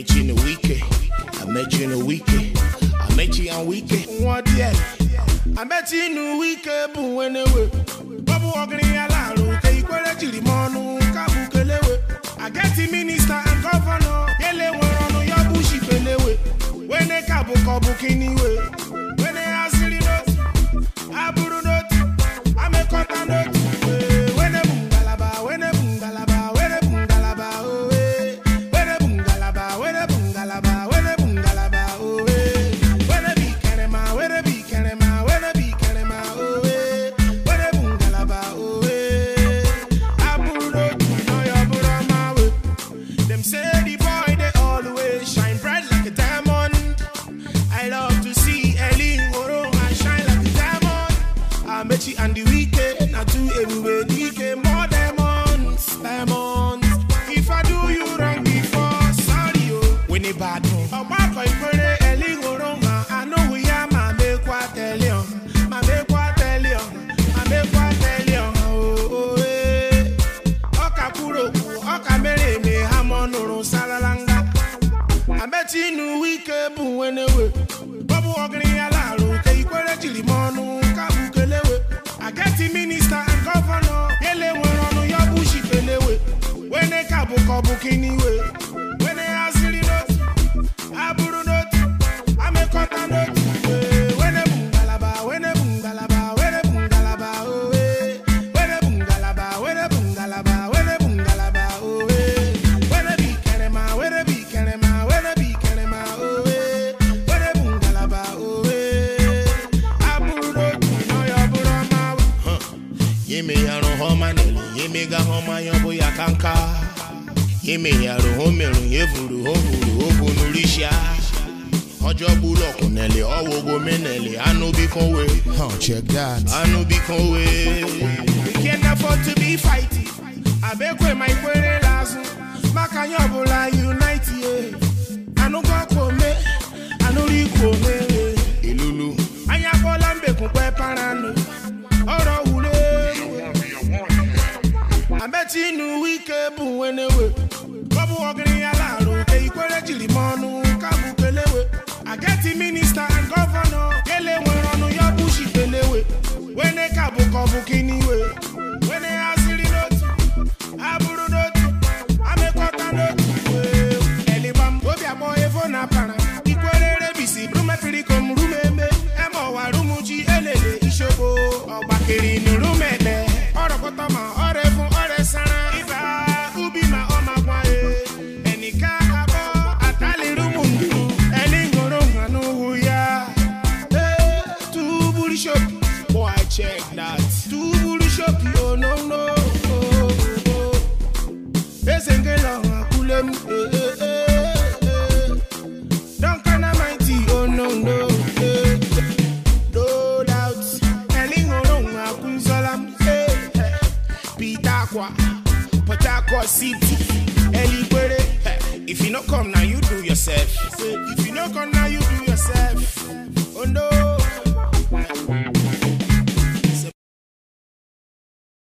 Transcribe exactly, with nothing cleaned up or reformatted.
met you in the weekend. I met you in the weekend. I met you on weekend. What yeah? I met you in the weekend, but when they were Babu walking in a lot, okay, you quite actually mono, Kabu Kelewe. I get the minister and governor, Yele were on your bushy pelewe. When they Kabu Kabu Kiniwe, when they ask you not, I put not, I make contact not. When they bungalaba, when they bungalaba, when they bungalaba, oh, when they bungalaba, when they bungalaba, when they bungalaba, oh, when they be canema, when they be canema, when they be canema, oh, when they bungalaba, oh, I put not, no, you put on my way. Them say the boy, they always shine bright like a diamond. I love to see Ellie Oro, I shine like a diamond. I met you on the weekend, I do everywhere, D K, more diamonds, diamonds. If I do you wrong before, sorry, oh, when it bad, oh, my boy, put it, Ellie Oro, I know who you are, my make what tell you, my make what tell you, my make what tell you, oh, oh, eh. Oka puro, oka mere me, hamonoro, salalanga. I met you in the weekend, but when they were Babu walking in a lot, okay, you quite actually mono, Kabu Kelewe. I get the minister and governor, Yele were on your bushy pelewe. When they Kabu Kabu Kiniwe, when they ask you not, I put not, I make contact not. When they bungalaba, when they bungalaba, when they bungalaba, oh, when they bungalaba, when they bungalaba, when they bungalaba, oh, when they be canema, when they be canema, when they be canema, oh, when they bungalaba, oh, I put not, no, you put on my way. Huh. Yeme yaro homa nele, yeme ga homa yombo ya kanka. Yeme yaro homero, yevuru, hovuru, ogo nurisha. Ojo bulo kunele, owogo menele, anu bi konwe. Oh, check that. Anu bi konwe. We can't afford to be fighting. I beg where my query lazo. Makanyobola unite, yeah. Anu go kome, anu ri kome. Ilulu. Anyabola mbe kumpe parano. Oro ule. I met you in the weekend, but when they were Babu walking in a lot, okay, you quite actually mono, Kabu Kelewe. I get the minister and governor, Yele were on your bushy pelewe. When they Kabu Kabu Kiniwe, when they ask you not, I put not, I make contact not. Elibam, Obia boy, Evona Pana, Equal Rebisi, Brume Piricum, Rumeme, Emo, Rumuji, Ele, Ishobo, or Bakeri, Rumele, or Kotama, or Evo, or Sana, Iva, Ubima, or Magwae, any car, Atali Rumundu, Elingoro, I know who ya. Hey, two bully shop, boy, check that. Two bully shop, oh no, no, oh, oh. There's a girl on Kulem, eh, eh, eh. Don't kind of mighty, oh no, no, eh. No doubt, Elingoro, Akunsalam, eh, eh. Pitakwa, Patakwa City, Eliquere. If you not come now, you do yourself. If you not come now, you do yourself. Oh no.